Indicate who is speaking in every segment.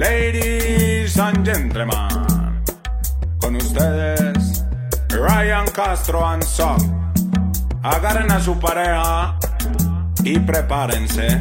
Speaker 1: Ladies and gentlemen, con ustedes, Ryan Castro and Sock. Agarren a su pareja y prepárense.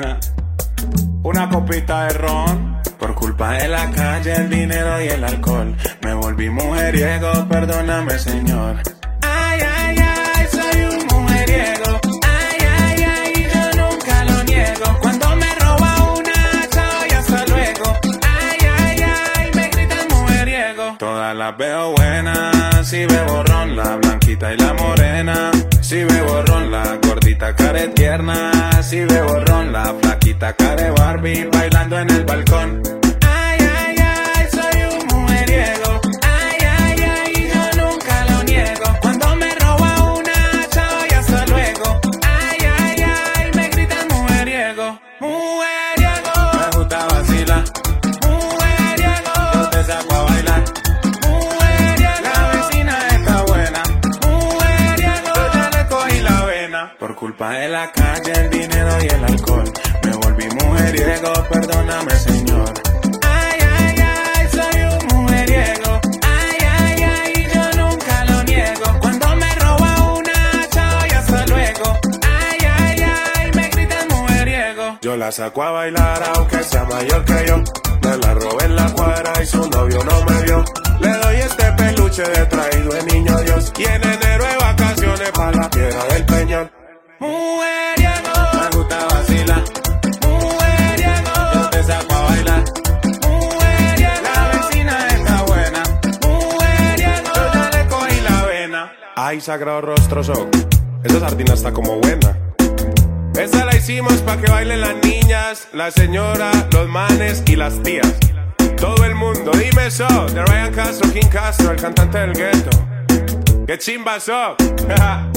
Speaker 1: Una copita de ron. Por culpa de la calle, el dinero y el alcohol, me volví mujeriego, perdóname, señor. Ay, ay, ay, soy un mujeriego. Ay, ay, ay, yo nunca lo niego. Cuando me roba una, chao y hasta luego. Ay, ay, ay, me gritan mujeriego. Todas las veo buenas, si bebo ron, la blanquita y la morena. Si bebo ron, la gordita care tierna. Si bebo ron, la flaquita care Barbie, bailando en el balcón. Ay, ay, ay, soy un mujeriego. Ay, ay, ay, yo nunca lo niego. Cuando me roba una, chao y hasta luego. Ay, ay, ay, me gritan mujeriego. Mujeriego. Me gusta vacilar. Mujeriego. Yo te saco a bailar. Mujeriego. La vecina está buena. Mujeriego. Yo ya le cogí la vena. Por culpa de la calle, el dinero y el alcohol, me volví mujeriego, perdóname, señor. Ay, ay, ay, soy un mujeriego. Ay, ay, ay, yo nunca lo niego. Cuando me roba una, chao y hasta luego. Ay, ay, ay, me gritan mujeriego. Yo la saco a bailar aunque sea mayor que yo. Me la robé en la cuadra y su novio no me vio. Le doy este peluche de traído de niño Dios. Y en enero de vacaciones pa' la Piedra del Peñón. Mujeriego. Me gusta vacilar. Mujeriego. Yo te saco a bailar. Mujeriego. La vecina está buena. Mujeriego. Yo ya le cogí la vena. Ay, sagrado rostro Sock, esa sardina está como buena. Esa la hicimos pa' que bailen las niñas, la señora, los manes y las tías. Todo el mundo, dime Sock, de Ryan Castro, King Castro, el cantante del gueto. ¡Qué chimba Sock!